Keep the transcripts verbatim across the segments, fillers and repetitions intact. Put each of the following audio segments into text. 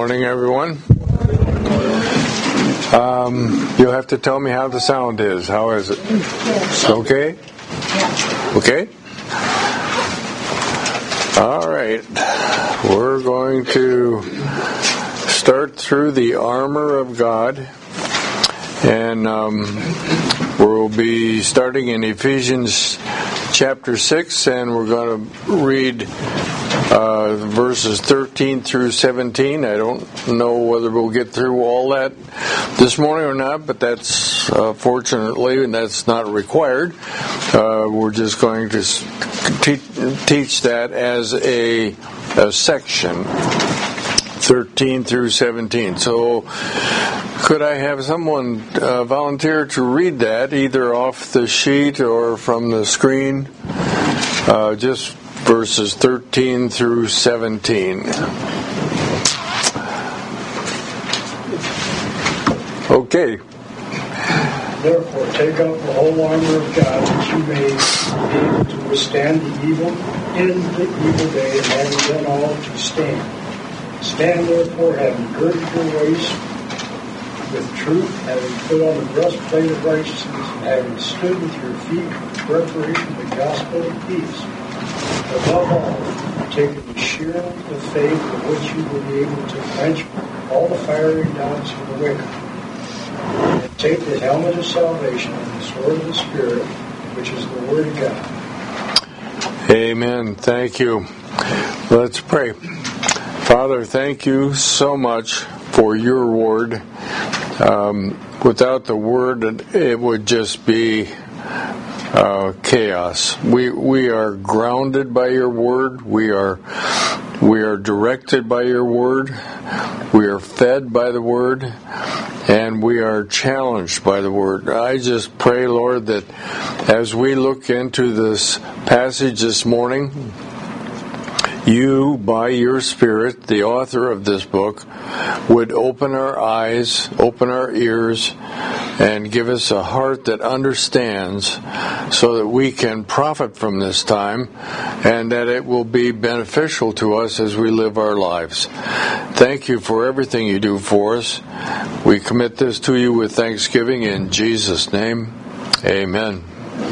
morning, everyone. Um, you'll have to tell me how the sound is. How is it? Okay? Okay? All right. We're going to start through the armor of God. And um, we'll be starting in Ephesians chapter six, and we're going to read uh, verses thirteen through seventeen. I don't know whether we'll get through all that this morning or not, but that's uh, fortunately, and that's not required. Uh, we're just going to te- teach that as a, a section, thirteen through seventeen. So could I have someone uh, volunteer to read that, either off the sheet or from the screen? Uh, just verses thirteen through seventeen. Okay. Therefore, take up the whole armor of God, that you may be able to withstand the evil in the evil day, and having done all, to stand. Stand therefore, having girded your waist with truth, having put on the breastplate of righteousness, and having stood with your feet for the preparation of the gospel of peace. Above all, taking the shield of faith, with which you will be able to quench all the fiery darts of the wicked. And take the helmet of salvation and the sword of the Spirit, which is the Word of God. Amen. Thank you. Let's pray. Father, thank you so much for your word. Um, without the word, it would just be uh, chaos. We we are grounded by your word. We are we are directed by your word. We are fed by the word, and we are challenged by the word. I just pray, Lord, that as we look into this passage this morning, you, by your Spirit, the author of this book, would open our eyes, open our ears, and give us a heart that understands, so that we can profit from this time and that it will be beneficial to us as we live our lives. Thank you for everything you do for us. We commit this to you with thanksgiving in Jesus' name. Amen.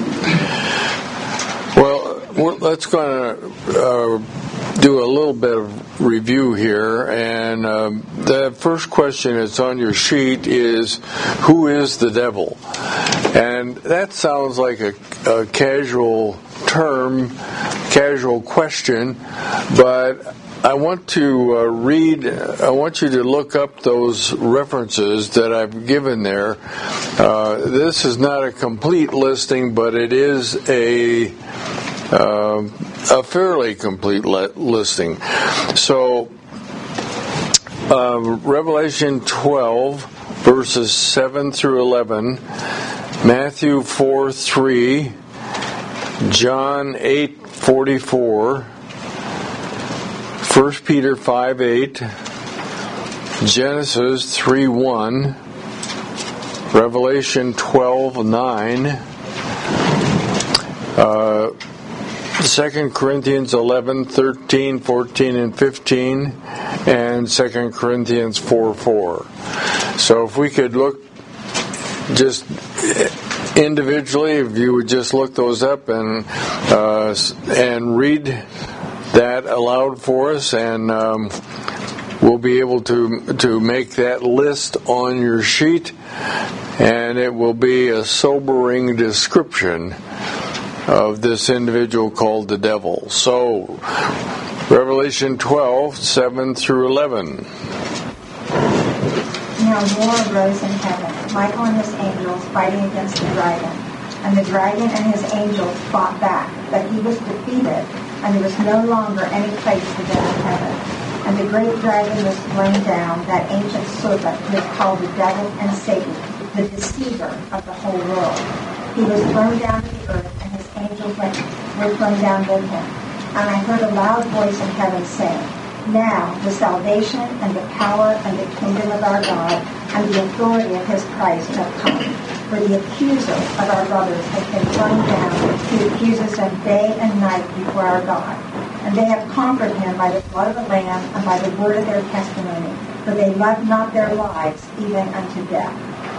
Well, let's go to uh, do a little bit of review here, and um, the first question that's on your sheet is, who is the devil? And that sounds like a, a casual term, casual question, but I want to uh, read, I want you to look up those references that I've given there. Uh, this is not a complete listing, but it is a Uh, a fairly complete le- listing. So, uh, Revelation twelve, verses seven through eleven, Matthew four three, John eight forty-four, First Peter five eight, Genesis three one, Revelation twelve nine, uh, Second Corinthians eleven, thirteen, fourteen, and fifteen, and Second Corinthians four four. So if we could look just individually, if you would just look those up and uh, and read that aloud for us, and um, we'll be able to to make that list on your sheet, and it will be a sobering description of this individual called the devil. So, Revelation twelve, seven through eleven. Now war arose in heaven, Michael and his angels fighting against the dragon. And the dragon and his angels fought back, but he was defeated, and there was no longer any place for them in heaven. And the great dragon was thrown down, that ancient serpent who is called the devil and Satan, the deceiver of the whole world. He was thrown down to the earth, and his angels went, were thrown down with him. And I heard a loud voice in heaven saying, Now the salvation and the power and the kingdom of our God and the authority of his Christ have come. For the accuser of our brothers has been thrown down, who accuses them day and night before our God. And they have conquered him by the blood of the Lamb and by the word of their testimony. for they loved not their lives even unto death.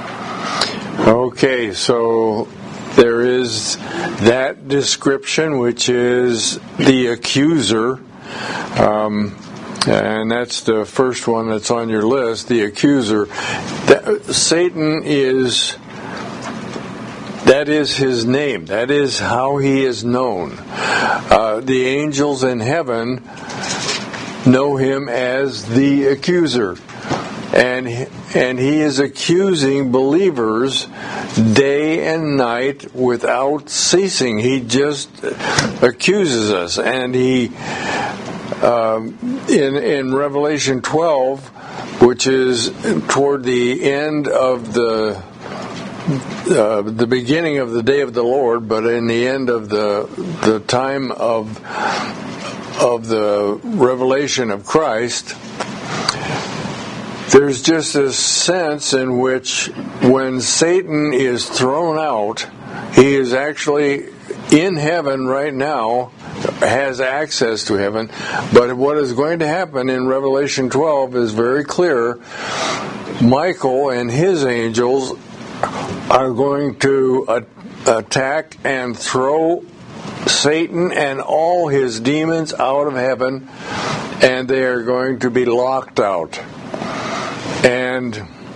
Okay, so there is that description, which is the accuser. Um, and that's the first one that's on your list, the accuser. That, Satan is, that is his name. That is how he is known. Uh, the angels in heaven know him as the accuser. And and he is accusing believers day and night without ceasing. He just accuses us. And he, um, in in Revelation twelve, which is toward the end of the uh, the beginning of the day of the Lord, but in the end of the the time of of the revelation of Christ, there's just this sense in which when Satan is thrown out, he is actually in heaven right now, has access to heaven. But what is going to happen in Revelation twelve is very clear. Michael and his angels are going to a- attack and throw Satan and all his demons out of heaven, and they are going to be locked out. And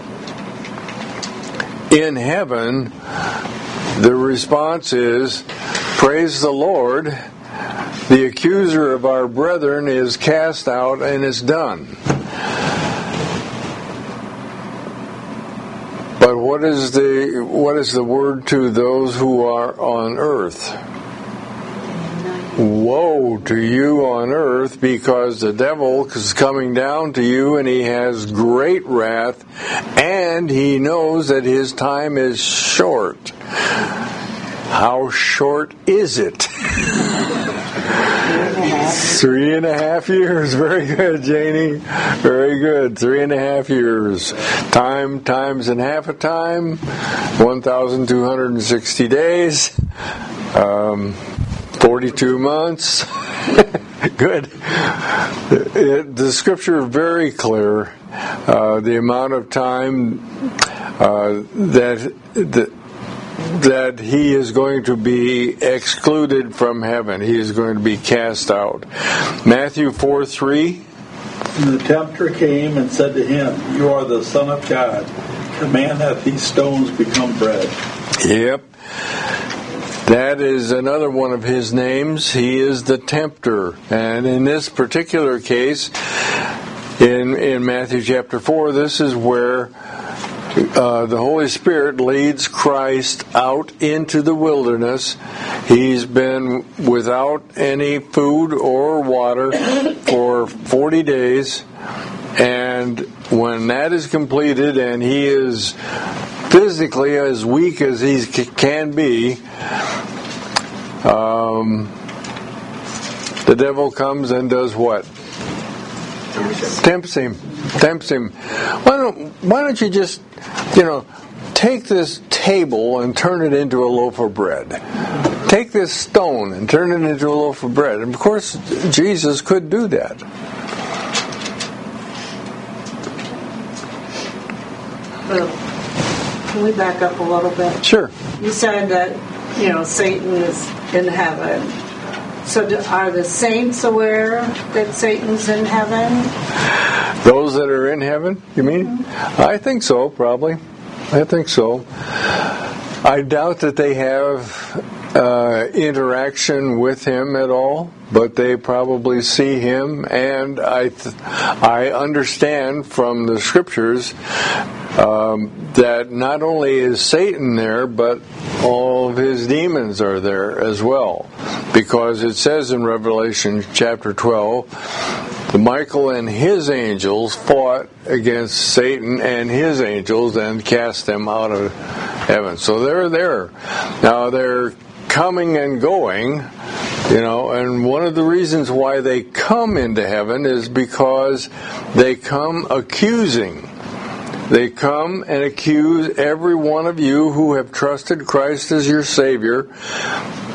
in heaven, the response is, praise the Lord, the accuser of our brethren is cast out and is done. But what is the what is the word to those who are on earth? Woe to you on earth, because the devil is coming down to you and he has great wrath, and he knows that his time is short. How short is it? Three and a half years. Very good, Janie. Very good. Three and a half years. Time times and half a time. one thousand two hundred sixty days. Um... forty-two months. Good. It, the scripture is very clear. Uh, the amount of time uh, that, that that he is going to be excluded from heaven. He is going to be cast out. Matthew four three. And the tempter came and said to him, "You are the Son of God. Command that these stones become bread." Yep. That is another one of his names. He is the tempter. And in this particular case, in in Matthew chapter four, this is where uh, the Holy Spirit leads Christ out into the wilderness. He's been without any food or water for forty days. And when that is completed and he is physically as weak as he can be, um, the devil comes and does what? Tempts him. Tempts him. Why don't Why don't you just, you know, take this table and turn it into a loaf of bread? Take this stone and turn it into a loaf of bread. And of course, Jesus could do that. Well, can we back up a little bit? Sure. You said that, you know, Satan is in heaven. So do, are the saints aware that Satan's in heaven? Those that are in heaven, you mean? Mm-hmm. I think so, probably. I think so. I doubt that they have uh, interaction with him at all, but they probably see him, and I th- I understand from the scriptures um, that not only is Satan there, but all of his demons are there as well, because it says in Revelation chapter twelve, Michael and his angels fought against Satan and his angels and cast them out of heaven. So they're there. Now they're coming and going, you know, and one of the reasons why they come into heaven is because they come accusing. They come and accuse every one of you who have trusted Christ as your Savior.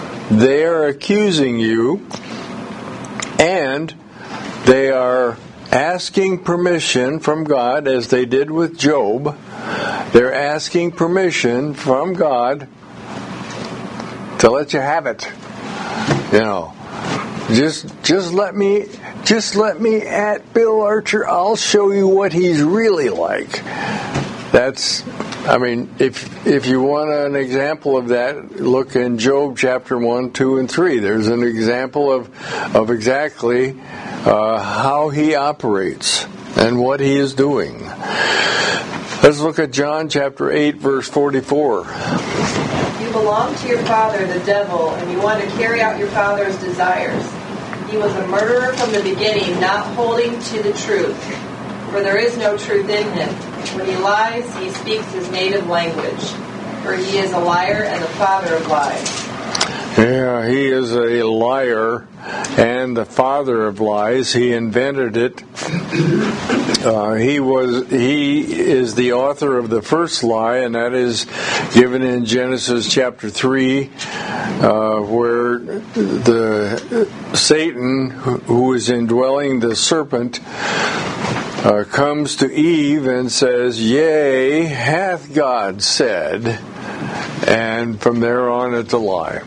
They are accusing you, and they are asking permission from God, as they did with Job. They're asking permission from God to let you have it. You know, just just let me just let me at Bill Archer. I'll show you what he's really like. That's, I mean, if if you want an example of that, look in Job chapter one, two, and three. There's an example of of exactly uh, how he operates and what he is doing. Let's look at John chapter eight, verse forty-four. You belong to your father, the devil, and you want to carry out your father's desires. He was a murderer from the beginning, not holding to the truth, for there is no truth in him. When he lies, he speaks his native language, for he is a liar and the father of lies. Yeah, he is a liar and the father of lies. He invented it. Uh, he was. He is the author of the first lie, and that is given in Genesis chapter three, uh, where the Satan, who is indwelling the serpent, uh, comes to Eve and says, "Yea, hath God said," and from there on, it's a lie.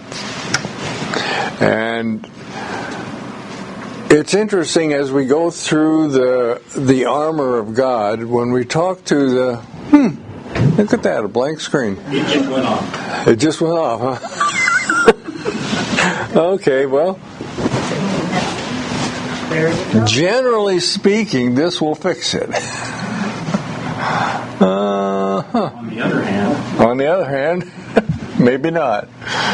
And it's interesting as we go through the the armor of God, when we talk to the, hmm, look at that, a blank screen. It just went off. It just went off, huh? Okay, well, generally speaking, this will fix it. Uh, huh. On the other hand, On the other hand, maybe not.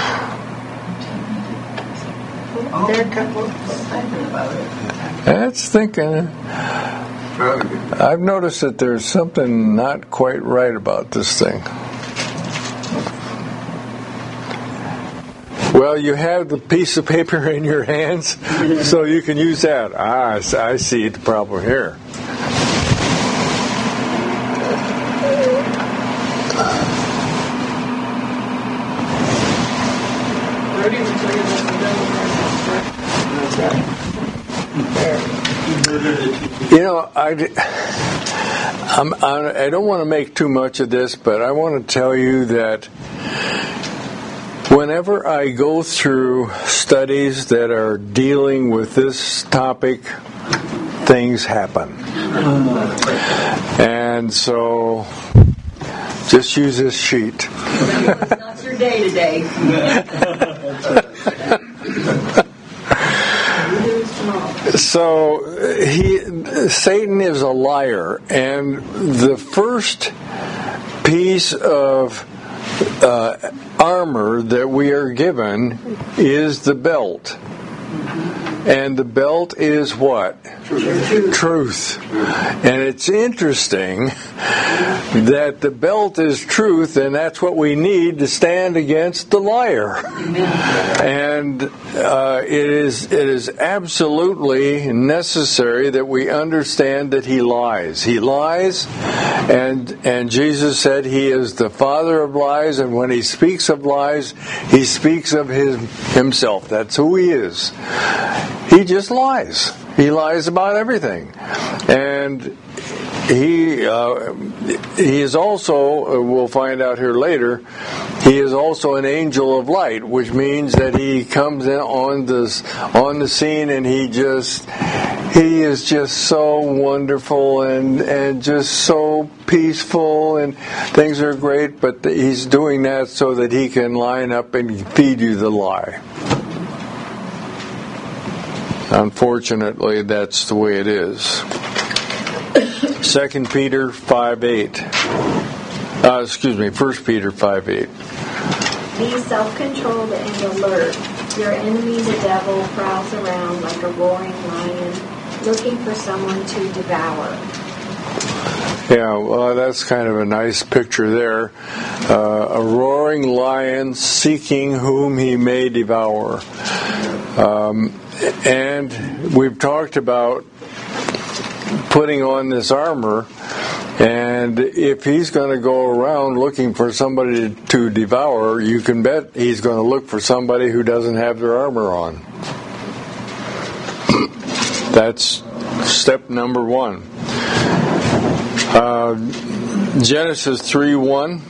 That's thinking. I've noticed that there's something not quite right about this thing. Well, you have the piece of paper in your hands, so you can use that. Ah, I see the problem here. You know, I, I'm, I don't want to make too much of this, but I want to tell you that whenever I go through studies that are dealing with this topic, things happen. And so, just use this sheet. It's not your day today. So he, Satan is a liar, and the first piece of uh, armor that we are given is the belt. And the belt is what? Truth. Truth. And it's interesting that the belt is truth, and that's what we need to stand against the liar. And uh, it is it is absolutely necessary that we understand that he lies. He lies, and and Jesus said he is the father of lies, and when he speaks of lies, he speaks of his himself. That's who he is. He just lies. He lies about everything. And he uh, he is also, uh, we'll find out here later, he is also an angel of light, which means that he comes in on this on the scene, and he just he is just so wonderful and and just so peaceful, and things are great, but he's doing that so that he can line up and feed you the lie. Unfortunately, that's the way it is. Second Peter five eight. Uh, excuse me, First Peter five eight. Be self-controlled and alert. Your enemy, the devil, prowls around like a roaring lion, looking for someone to devour. Yeah, well, that's kind of a nice picture there. Uh, a roaring lion seeking whom he may devour. Um, and we've talked about putting on this armor, and if he's going to go around looking for somebody to devour, you can bet he's going to look for somebody who doesn't have their armor on. That's step number one. Uh, Genesis three one.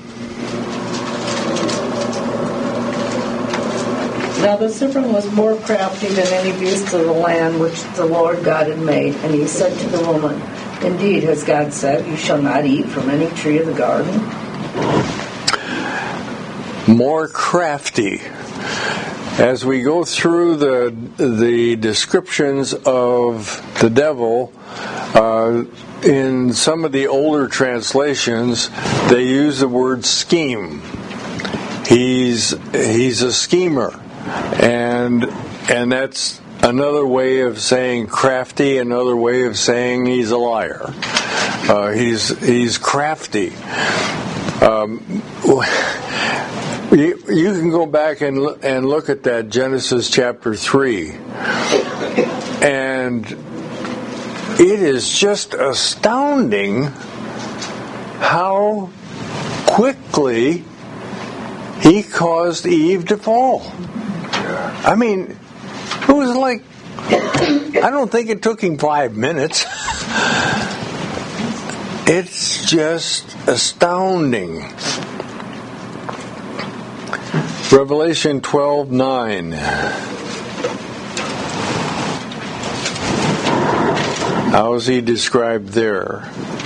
Now the serpent was more crafty than any beast of the land which the Lord God had made. And he said to the woman, Indeed, has God said, You shall not eat from any tree of the garden? More crafty. As we go through the the descriptions of the devil, uh, in some of the older translations, they use the word scheme. He's he's a schemer, and and that's another way of saying crafty. Another way of saying he's a liar. Uh, he's he's crafty. Um, You, you can go back and and look at that Genesis chapter three, and it is just astounding how quickly he caused Eve to fall. I mean, it was like, I don't think it took him five minutes. It's just astounding. Revelation twelve nine. How is he described there?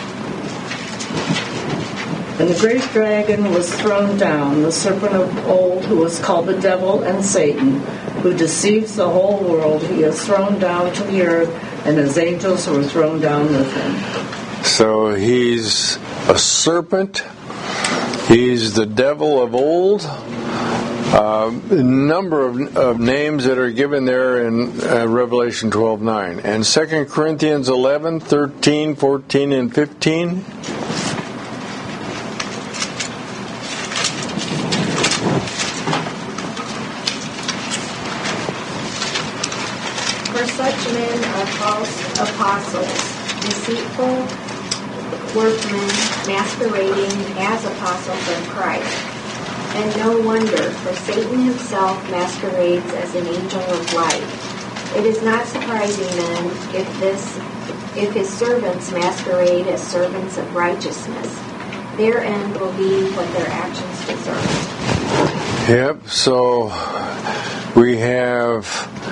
And the great dragon was thrown down, the serpent of old, who was called the devil and Satan, who deceives the whole world. He is thrown down to the earth, and his angels were thrown down with him. So he's a serpent. He's the devil of old. Uh, a number of, of names that are given there in uh, Revelation twelve nine. And Second Corinthians eleven, thirteen, fourteen, and fifteen. For such men are false apostles, deceitful workmen, masquerading as apostles of Christ. And no wonder, for Satan himself masquerades as an angel of light. It is not surprising then if this, if his servants masquerade as servants of righteousness. Their end will be what their actions deserve. Yep, so we have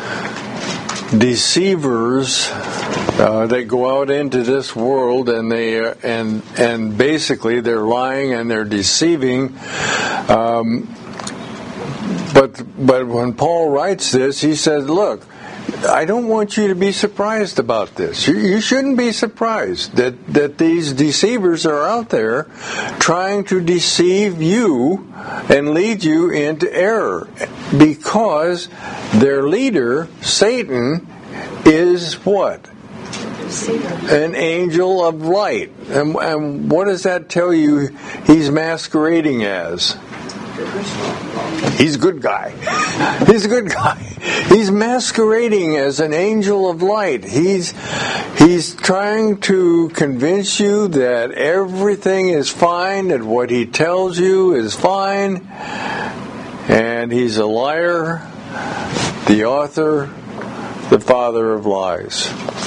deceivers uh, that go out into this world, and they uh, and and basically they're lying and they're deceiving. Um, but but when Paul writes this, he says, "Look, I don't want you to be surprised about this. You, you shouldn't be surprised that, that these deceivers are out there trying to deceive you and lead you into error, because their leader, Satan, is what? An angel of light. And, and what does that tell you he's masquerading as? He's a good guy. He's a good guy. He's masquerading as an angel of light. He's he's trying to convince you that everything is fine, that what he tells you is fine, and he's a liar, the author, the father of lies.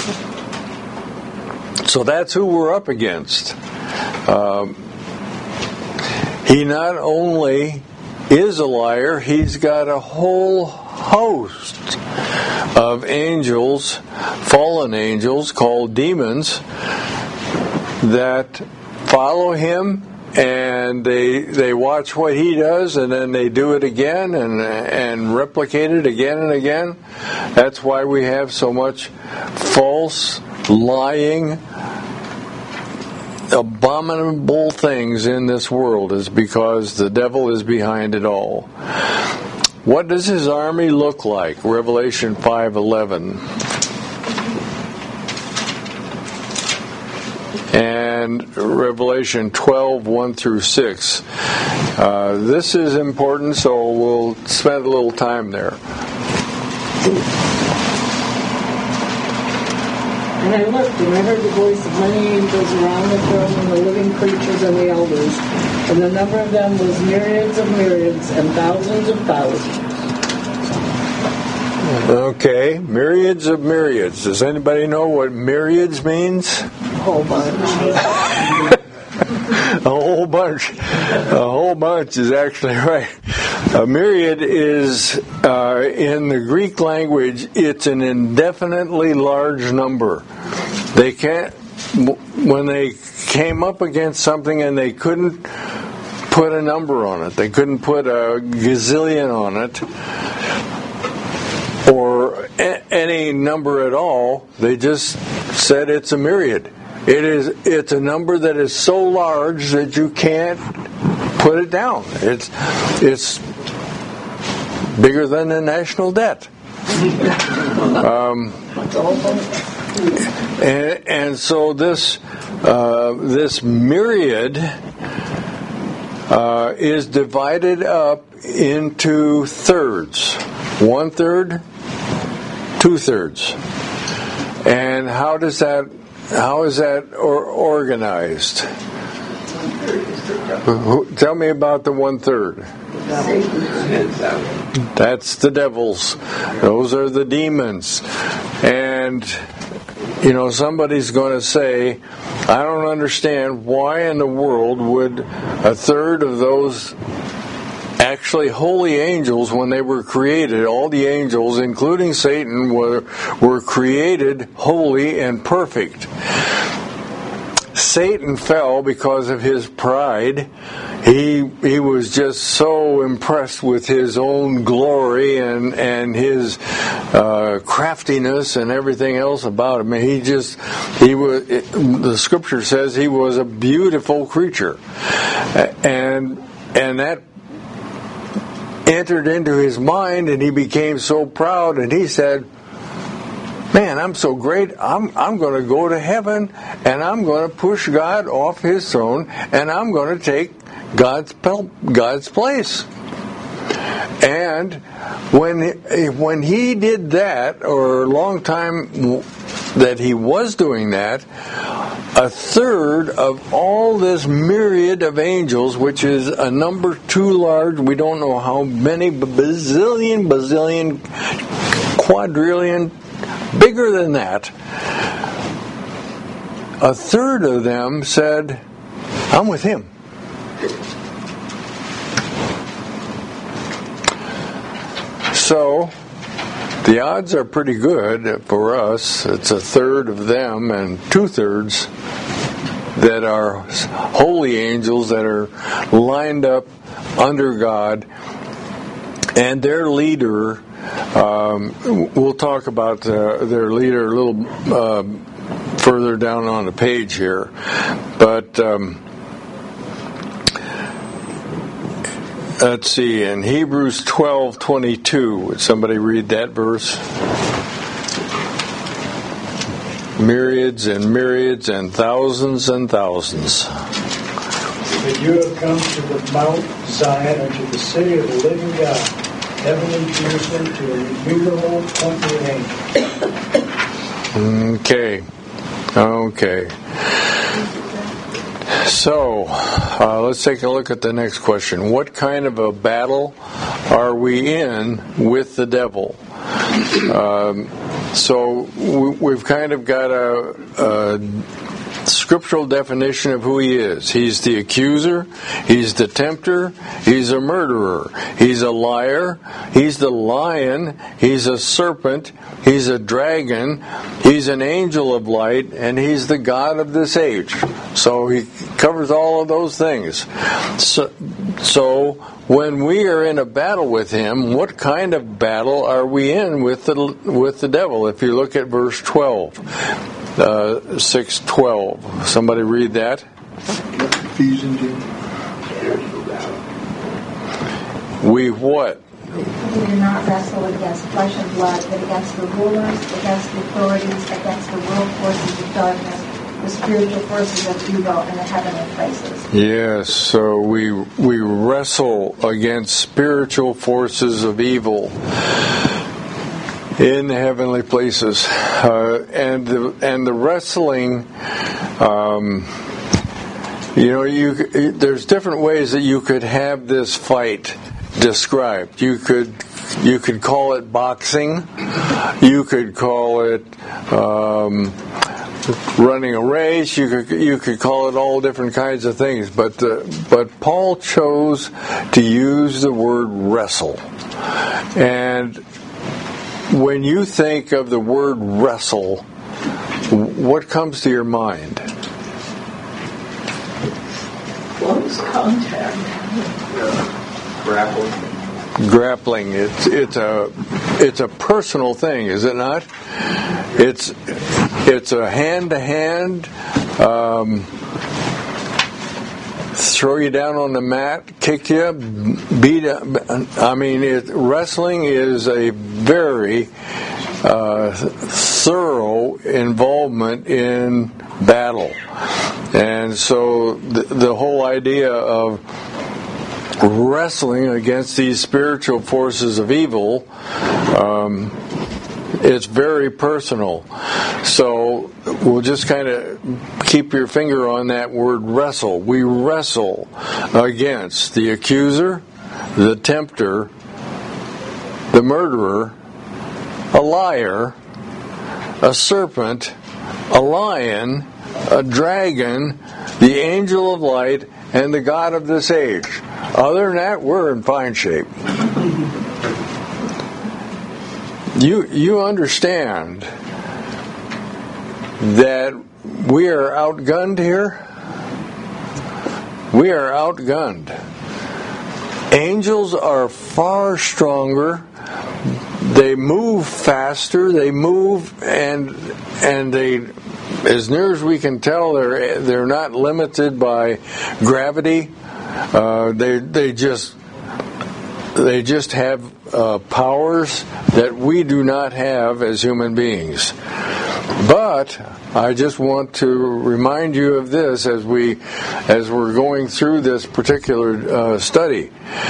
So that's who we're up against. Um, he not only is a liar, he's got a whole host of angels, fallen angels called demons, that follow him, and they they watch what he does, and then they do it again and and replicate it again and again. That's why we have so much false, lying, abominable things in this world, is because the devil is behind it all. What does his army look like? Revelation five eleven. And Revelation twelve, one through six. Uh, this is important, so we'll spend a little time there. And I looked, and I heard the voice of many angels around the throne, and the living creatures and the elders. And the number of them was myriads of myriads and thousands of thousands. Okay, myriads of myriads. Does anybody know what myriads means? A whole bunch. A whole bunch. A whole bunch is actually right. A myriad is, uh, in the Greek language, it's an indefinitely large number. They can't, when they came up against something and they couldn't put a number on it, they couldn't put a gazillion on it, or a- any number at all, they just said it's a myriad. It is. It's a number that is so large that you can't put it down. It's it's bigger than the national debt. Um, and, and so this uh, this myriad uh, is divided up into thirds. One third, two thirds. And how does that? How is that or organized? Tell me about the one third. That's the devils. Those are the demons. And, you know, somebody's going to say, I don't understand why in the world would a third of those actually holy angels, when they were created, all the angels, including Satan, were, were created holy and perfect. Satan fell because of his pride. He he was just so impressed with his own glory and and his uh, craftiness and everything else about him. And he just he was. It, the Scripture says he was a beautiful creature, and and that entered into his mind, and he became so proud, and he said, man, I'm so great, I'm I'm going to go to heaven, and I'm going to push God off his throne, and I'm going to take God's God's place. And when when he did that, or a long time that he was doing that, a third of all this myriad of angels, which is a number too large, we don't know how many, bazillion, bazillion, quadrillion, bigger than that, a third of them said, I'm with him. So, the odds are pretty good for us. It's a third of them and two-thirds that are holy angels that are lined up under God. And their leader, um, we'll talk about uh, their leader a little uh, further down on the page here. But um, let's see, in Hebrews twelve twenty-two, would somebody read that verse? Myriads and myriads and thousands and thousands. But you have come to the Mount Zion and to the city of the living God, heavenly Jerusalem, to an innumerable company of angels. Okay. Okay. So, uh, let's take a look at the next question. What kind of a battle are we in with the devil? Um, so, we, we've kind of got a, a scriptural definition of who he is. He's the accuser, he's the tempter, he's a murderer, he's a liar, he's the lion, he's a serpent, he's a dragon, he's an angel of light, and he's the God of this age. So he covers all of those things. So, so when we are in a battle with him, what kind of battle are we in with the with the devil? If you look at verse twelve. Uh, six twelve. Somebody read that. Ephesians. We what? We do not wrestle against flesh and blood, but against the rulers, against the authorities, against the world forces of darkness, the spiritual forces of evil in the heavenly places. Yes, so we we wrestle against spiritual forces of evil in the heavenly places, uh, and the, and the wrestling. Um, you know, you there's different ways that you could have this fight. described. You could you could call it boxing. You could call it um, running a race. You could you could call it all different kinds of things. But uh, but Paul chose to use the word wrestle. And when you think of the word wrestle, what comes to your mind? Close contact. Grappling. Grappling. It's it's a it's a personal thing, is it not? It's it's a hand to hand. Throw you down on the mat, kick you, beat up. I mean, it, wrestling is a very uh, thorough involvement in battle. And so the, the whole idea of wrestling against these spiritual forces of evil, um, it's very personal. So we'll just kind of keep your finger on that word wrestle. We wrestle against the accuser, the tempter, the murderer, a liar, a serpent, a lion, a dragon, the angel of light, and the god of this age. Other than that, we're in fine shape. You you understand that we are outgunned here? We are outgunned. Angels are far stronger. They move faster. They move and and they, as near as we can tell, they're they're not limited by gravity. Uh, they they just they just have uh, powers that we do not have as human beings. But I just want to remind you of this as we as we're going through this particular uh, study.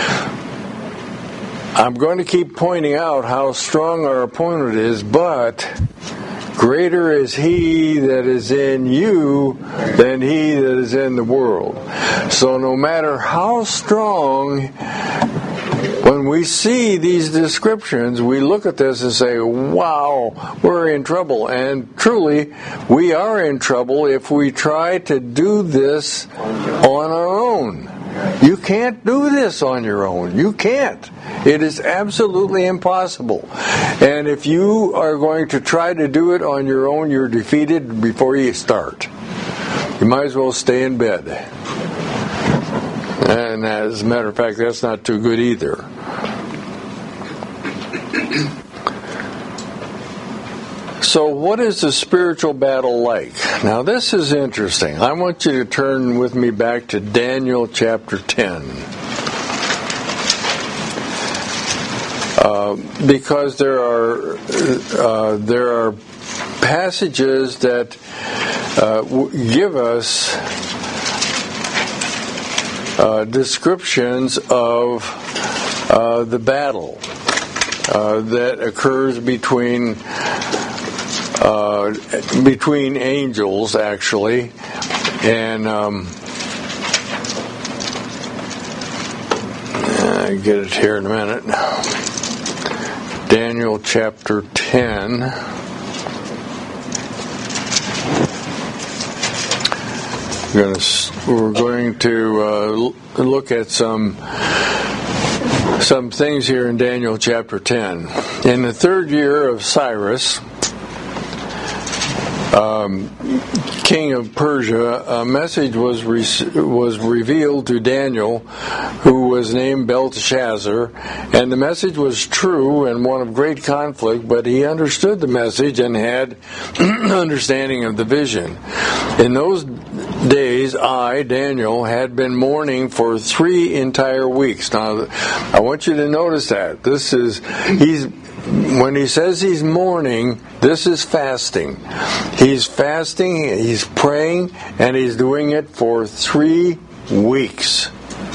I'm going to keep pointing out how strong our opponent is, but greater is he that is in you than he that is in the world. So no matter how strong, when we see these descriptions, we look at this and say, wow, we're in trouble. And truly, we are in trouble if we try to do this on our own. You can't do this on your own. You can't. It is absolutely impossible. And if you are going to try to do it on your own, you're defeated before you start. You might as well stay in bed. And as a matter of fact, that's not too good either. So what is the spiritual battle like? Now this is interesting. I want you to turn with me back to Daniel chapter ten. Uh, because there are uh, there are passages that uh, give us uh, descriptions of uh, the battle uh, that occurs between uh, between angels, actually, and um, I get it here in a minute. Daniel chapter ten. We're going to, we're going to uh, look at some some things here in Daniel chapter ten. In the third year of Cyrus, um, king of Persia, a message was re- was revealed to Daniel, who was named Belteshazzar, and the message was true and one of great conflict, but he understood the message and had understanding of the vision. In those days, I, Daniel, had been mourning for three entire weeks. Now, I want you to notice that. This is, he's, when he says he's mourning, this is fasting. He's fasting, he's praying, and he's doing it for three weeks.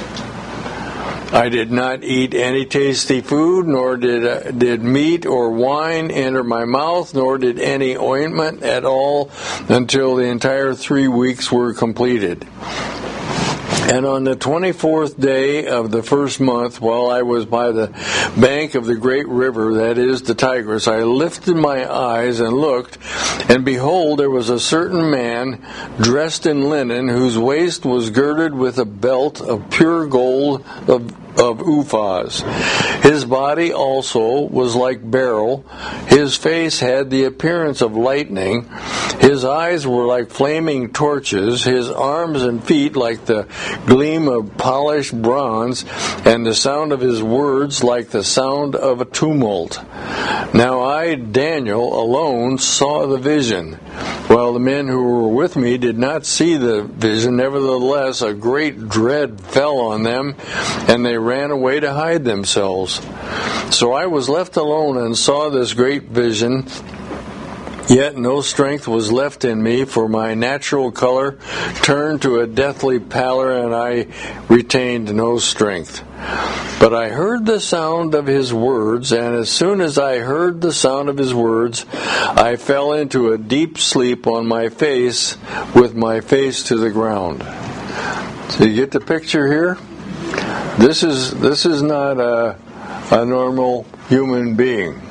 I did not eat any tasty food, nor did uh, did meat or wine enter my mouth, nor did any ointment at all until the entire three weeks were completed. And on the twenty-fourth day of the first month, while I was by the bank of the great river, that is the Tigris, I lifted my eyes and looked, and behold, there was a certain man dressed in linen, whose waist was girded with a belt of pure gold of of Uphaz. His body also was like beryl. His face had the appearance of lightning. His eyes were like flaming torches. His arms and feet like the gleam of polished bronze, and the sound of his words like the sound of a tumult. Now I, Daniel, alone saw the vision, while the men who were with me did not see the vision. Nevertheless, a great dread fell on them, and they ran away to hide themselves. So I was left alone and saw this great vision, yet no strength was left in me, for my natural color turned to a deathly pallor, and I retained no strength. But I heard the sound of his words, and as soon as I heard the sound of his words, I fell into a deep sleep on my face, with my face to the ground. So you get the picture here? This is this is not a, a normal human being.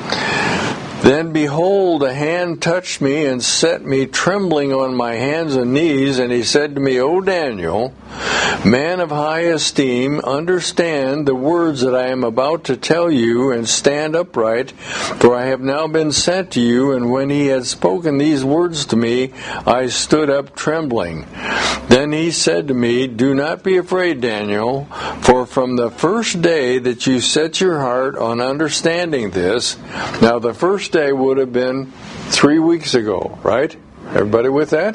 Then behold, a hand touched me and set me trembling on my hands and knees, and he said to me, O Daniel, man of high esteem, understand the words that I am about to tell you, and stand upright, for I have now been sent to you. And when he had spoken these words to me, I stood up trembling. Then he said to me, do not be afraid, Daniel, for from the first day that you set your heart on understanding this, now the first day would have been three weeks ago, right? Everybody with that?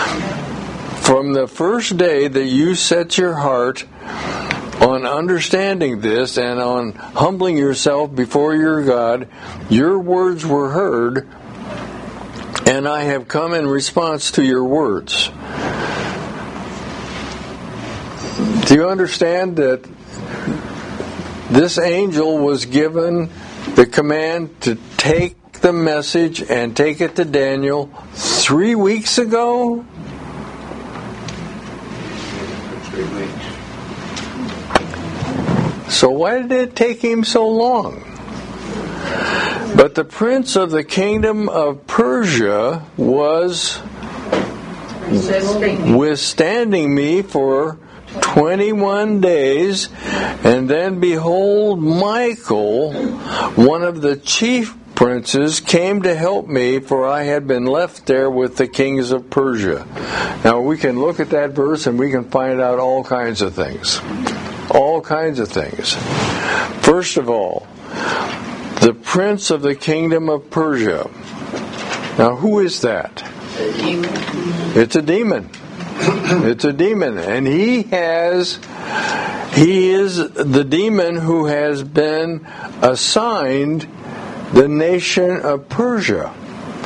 From the first day that you set your heart on understanding this and on humbling yourself before your God, your words were heard, and I have come in response to your words. Do you understand that this angel was given the command to take the message and take it to Daniel three weeks ago? Three weeks. So why did it take him so long? But the prince of the kingdom of Persia was withstanding me for twenty-one days, and then behold, Michael, one of the chief princes, came to help me, for I had been left there with the kings of Persia. Now we can look at that verse and we can find out all kinds of things. All kinds of things. First of all, the prince of the kingdom of Persia. Now who is that? It's a demon. It's a demon, and he has, he is the demon who has been assigned the nation of Persia.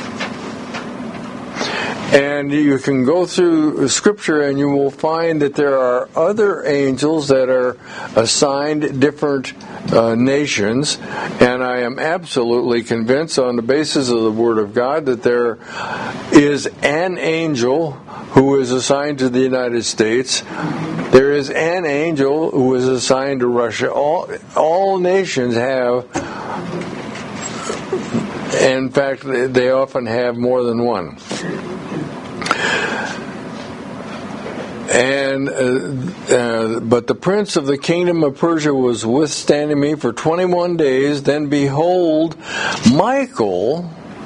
And you can go through Scripture and you will find that there are other angels that are assigned different uh, nations, and I am absolutely convinced on the basis of the Word of God that there is an angel who is assigned to the United States. There is an angel who is assigned to Russia. All, all nations have, in fact, they often have more than one. And uh, uh, but the prince of the kingdom of Persia was withstanding me for twenty-one days. Then behold, Michael,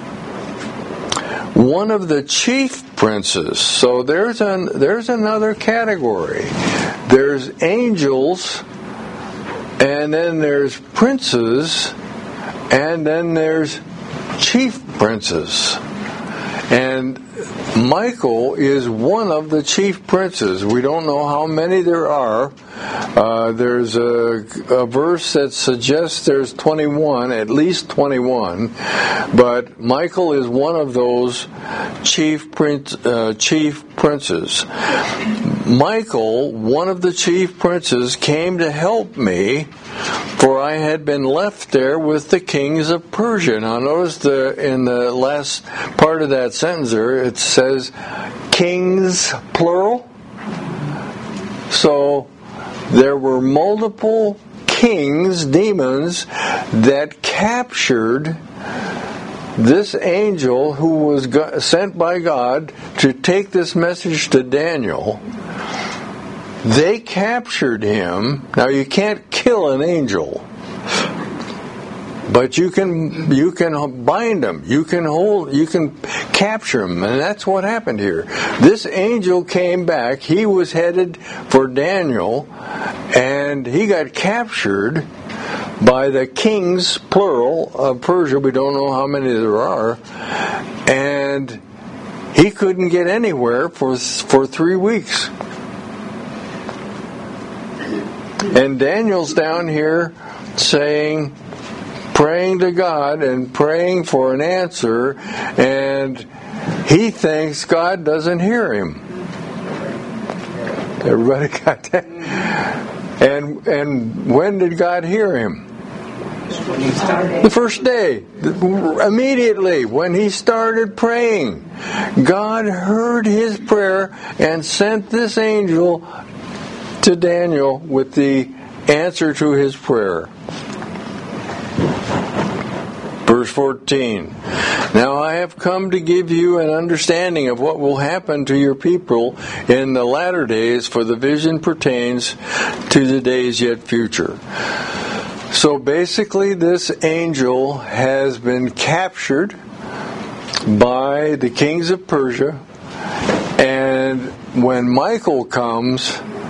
one of the chief princes. So there's an there's another category. There's angels, and then there's princes, and then there's chief princes. And Michael is one of the chief princes. We don't know how many there are. Uh, there's a, a verse that suggests there's twenty-one, at least twenty-one. But Michael is one of those chief prince, uh, chief princes. Michael, one of the chief princes, came to help me, for I had been left there with the kings of Persia. Now notice the in the last part of that sentence there, it says kings, plural. So there were multiple kings, demons, that captured this angel who was sent by God to take this message to Daniel. They captured him. Now you can't kill an angel, but you can you can bind him. You can hold. You can capture him, and that's what happened here. This angel came back. He was headed for Daniel, and he got captured by the kings, plural, of Persia. We don't know how many there are. And he couldn't get anywhere for for three weeks. And Daniel's down here saying, praying to God and praying for an answer, and he thinks God doesn't hear him. Everybody got that? And and when did God hear him? The first day. Immediately when he started praying, God heard his prayer and sent this angel to Daniel with the answer to his prayer. Verse fourteen. Now I have come to give you an understanding of what will happen to your people in the latter days, for the vision pertains to the days yet future. So basically this angel has been captured by the kings of Persia, and when Michael comes,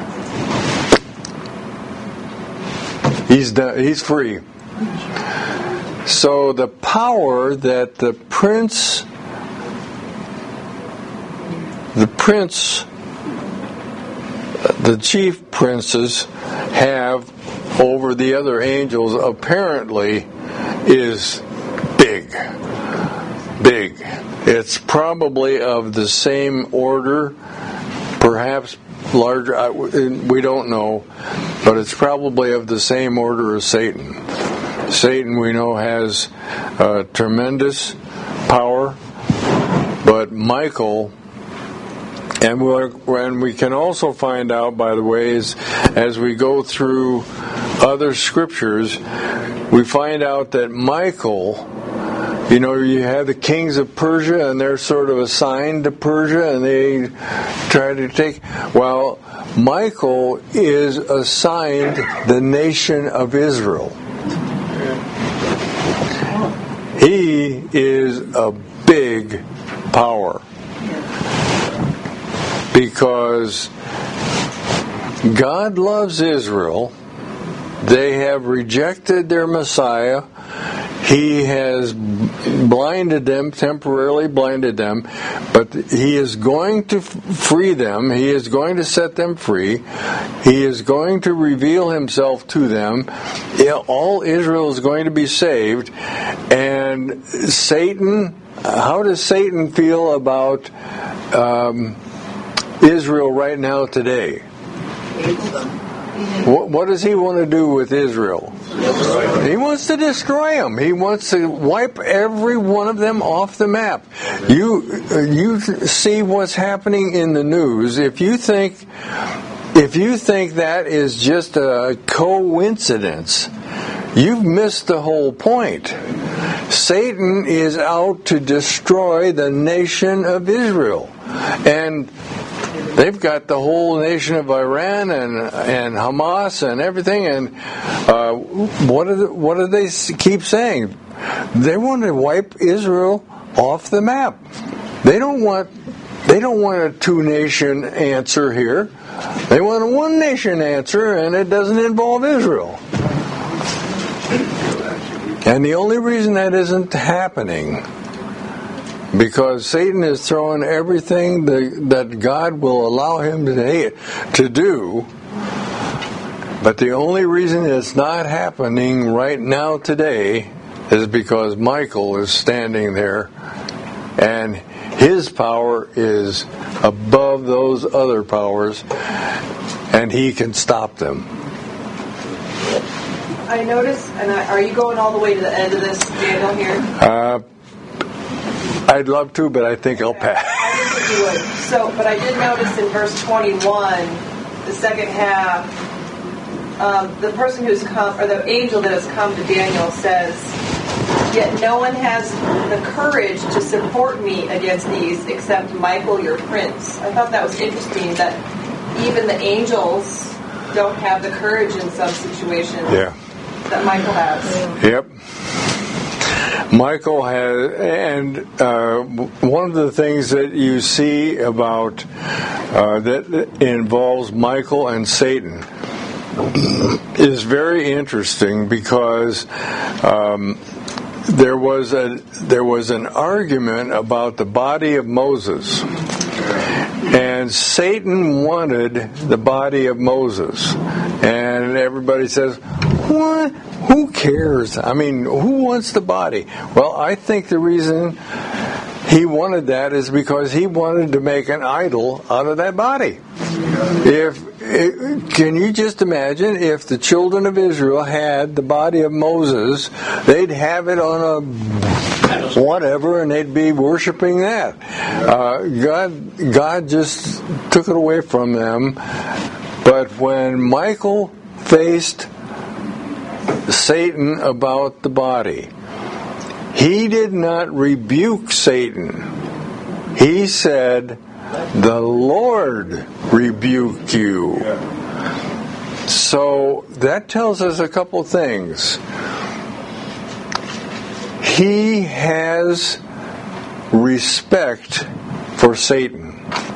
he's done, he's free. So the power that the prince, the prince, the chief princes have over the other angels apparently is big. Big. It's probably of the same order, perhaps larger, we don't know, but it's probably of the same order as Satan. Satan, we know, has uh, tremendous power, but Michael, and, we'll, and we can also find out, by the way, as, as we go through other scriptures, we find out that Michael, you know, you have the kings of Persia, and they're sort of assigned to Persia, and they try to take, well, Michael is assigned the nation of Israel. He is a big power because God loves Israel. They have rejected their Messiah. He has blinded them, temporarily blinded them, but He is going to free them. He is going to set them free. He is going to reveal Himself to them. All Israel is going to be saved. And Satan, how does Satan feel about um, Israel right now today? What, what does he want to do with Israel? He wants to destroy them. He wants to wipe every one of them off the map. You you see what's happening in the news. If you think if you think that is just a coincidence, you've missed the whole point. Satan is out to destroy the nation of Israel. And they've got the whole nation of Iran and and Hamas and everything. And uh, what do the, what do they keep saying? They want to wipe Israel off the map. They don't want they don't want a two nation answer here. They want a one nation answer, and it doesn't involve Israel. And the only reason that isn't happening, because Satan is throwing everything that, that God will allow him to, to do, but the only reason it's not happening right now today is because Michael is standing there, and his power is above those other powers, and he can stop them. I notice, and I, are you going all the way to the end of this, Daniel, here? Uh, I'd love to, but I think I'll pass. I think you would. So, but I did notice in verse twenty-one the second half, um, the person who's come, or the angel that has come to Daniel says, "Yet no one has the courage to support me against these except Michael, your prince." I thought that was interesting that even the angels don't have the courage in some situations Yeah. that Michael has. Yep. Michael has, and uh, one of the things that you see about uh, that involves Michael and Satan is very interesting because um, there was a there was an argument about the body of Moses, and Satan wanted the body of Moses, and everybody says, "What? Who cares? I mean, who wants the body?" Well, I think the reason he wanted that is because he wanted to make an idol out of that body. If can you just imagine if the children of Israel had the body of Moses, they'd have it on a whatever, and they'd be worshiping that. Uh, God, God just took it away from them. But when Michael faced Satan about the body, he did not rebuke Satan. He said, "The Lord rebuke you." So that tells us a couple things. He has respect for Satan,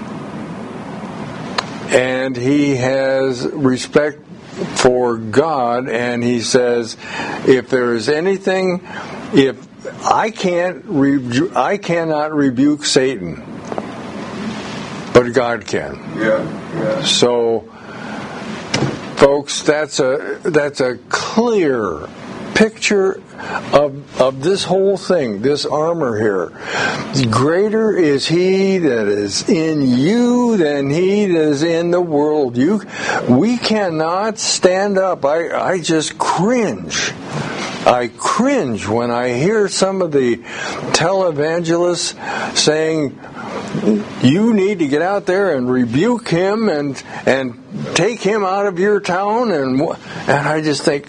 and he has respect for God, and he says, if there is anything, if I can't, rebu- I cannot rebuke Satan, but God can. Yeah, yeah. So, folks, that's a that's a clear picture of of this whole thing, this armor here. Greater is he that is in you than he that is in the world. You, we cannot stand up. I, I just cringe. I cringe when I hear some of the televangelists saying, "You need to get out there and rebuke him and and take him out of your town," and and I just think,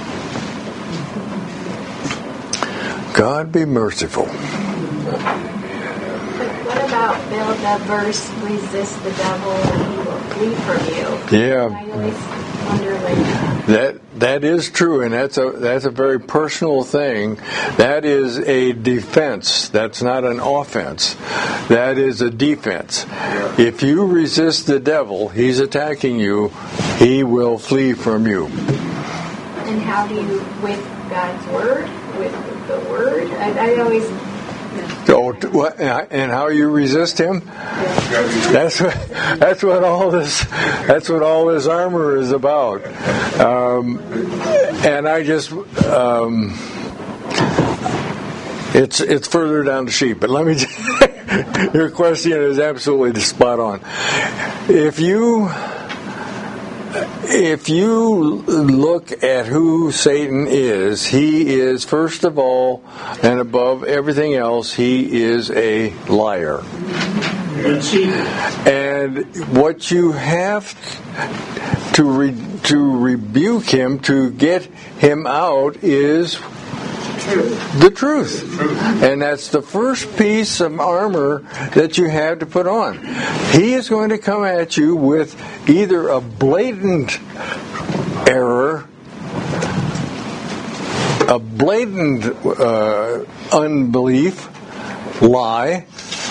God be merciful. What about Bill, the verse, "Resist the devil and he will flee from you"? Yeah. I always wonder, like, That that is true, and that's a that's a very personal thing. That is a defense. That's not an offense. That is a defense. If you resist the devil, he's attacking you. He will flee from you. and how do you, with God's word, with the word? I, I always... Oh, what, and how you resist him? That's what. That's what all this. That's what all this armor is about. Um, and I just. Um, it's it's further down the sheet, but let me. Just, your question is absolutely spot on. If you. If you look at who Satan is, he is, first of all, and above everything else, he is a liar. And what you have to re- to rebuke him, to get him out, is the truth. And that's the first piece of armor that you have to put on. He is going to come at you with either a blatant error, a blatant uh, unbelief, lie,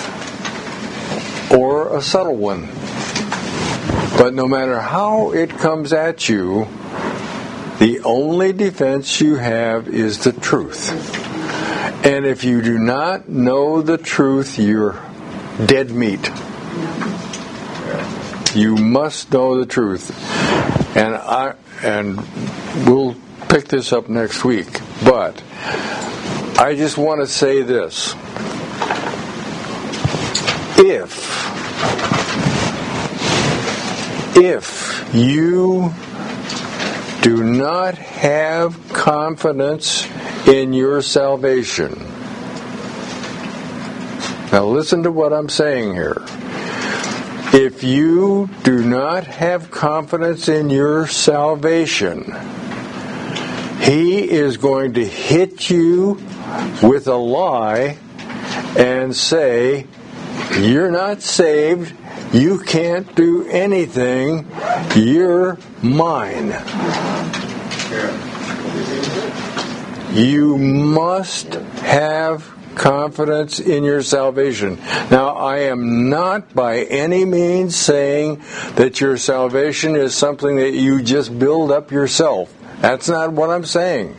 or a subtle one. But no matter how it comes at you, the only defense you have is the truth. And if you do not know the truth, you're dead meat. You must know the truth. And I and we'll pick this up next week. But I just want to say this. If if you do not have confidence in your salvation. Now listen to what I'm saying here. If if you do not have confidence in your salvation, he is going to hit you with a lie and say, you're not saved, you can't do anything, you're mine. You must have confidence in your salvation. Now, I am not by any means saying that your salvation is something that you just build up yourself. That's not what I'm saying.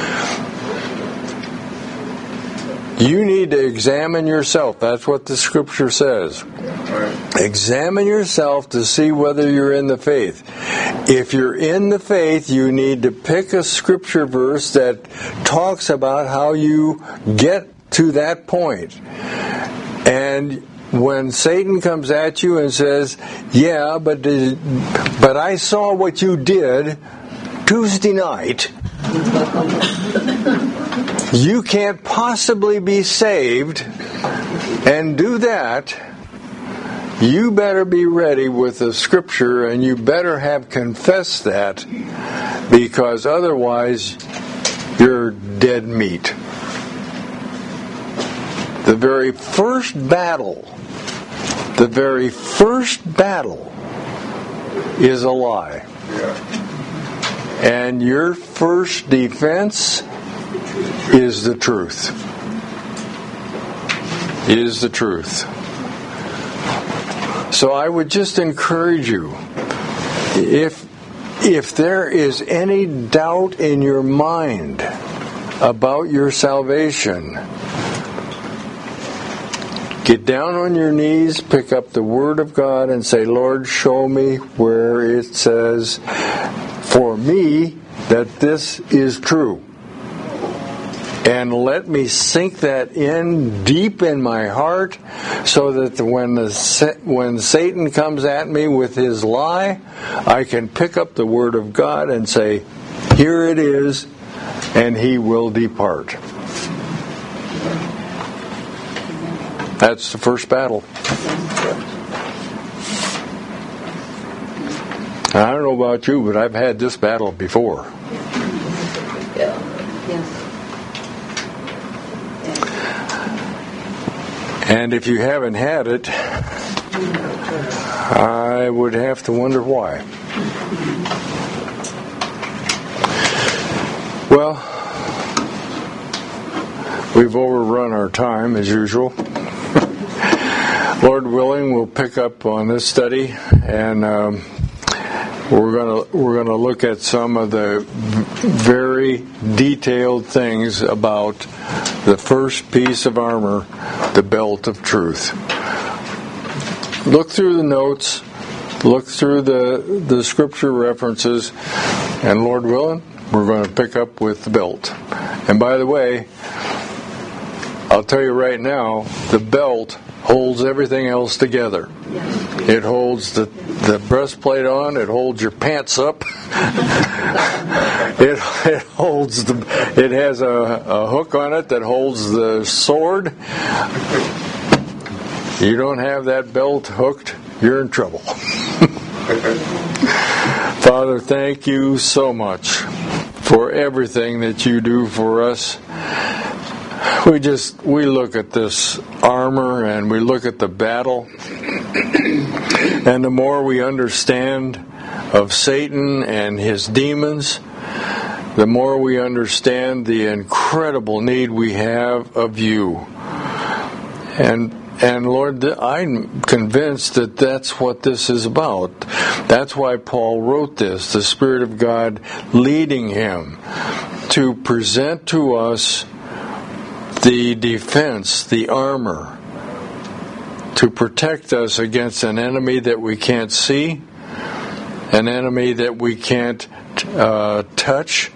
You need to examine yourself. That's what the Scripture says. Examine yourself to see whether you're in the faith. If you're in the faith, you need to pick a Scripture verse that talks about how you get to that point. And when Satan comes at you and says, yeah, but did, but I saw what you did Tuesday night, you can't possibly be saved and do that, you better be ready with the Scripture and you better have confessed that, because otherwise you're dead meat. The very first battle, the very first battle is a lie. And your first defense is the truth. Is the truth. So I would just encourage you, if if there is any doubt in your mind about your salvation, get down on your knees, pick up the Word of God and say, Lord, show me where it says for me that this is true. And let me sink that in deep in my heart so that when the when Satan comes at me with his lie, I can pick up the Word of God and say, here it is, and he will depart. That's the first battle. I don't know about you, but I've had this battle before. Yeah. Yes. And if you haven't had it, I would have to wonder why. Well, we've overrun our time as usual. Lord willing, we'll pick up on this study, and um, we're gonna we're gonna look at some of the very detailed things about the first piece of armor, the belt of truth. Look through the notes, look through the the scripture references, and Lord willing, we're going to pick up with the belt. And by the way, I'll tell you right now, the belt holds everything else together. It holds the, the breastplate on, it holds your pants up, it, it holds the, it has a, a hook on it that holds the sword. You don't have that belt hooked, you're in trouble. Father, thank you so much for everything that you do for us. We just, we look at this armor and we look at the battle, and the more we understand of Satan and his demons, the more we understand the incredible need we have of you. And and Lord, I'm convinced that that's what this is about. That's why Paul wrote this, the Spirit of God leading him to present to us the defense, the armor, to protect us against an enemy that we can't see, an enemy that we can't uh, touch,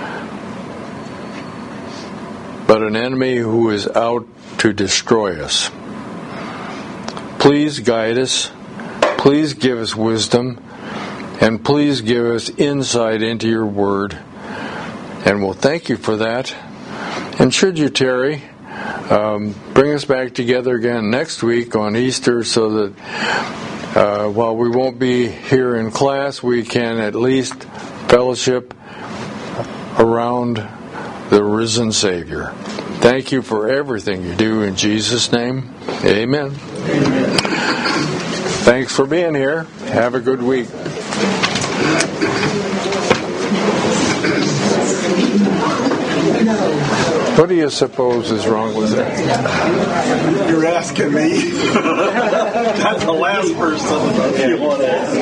but an enemy who is out to destroy us. Please guide us, please give us wisdom, and please give us insight into your word. And we'll thank you for that. And should you tarry, um, bring us back together again next week on Easter so that uh, while we won't be here in class, we can at least fellowship around the risen Savior. Thank you for everything you do in Jesus' name. Amen. Amen. Thanks for being here. Have a good week. What do you suppose is wrong with that? You're asking me. That's the last person you want to ask.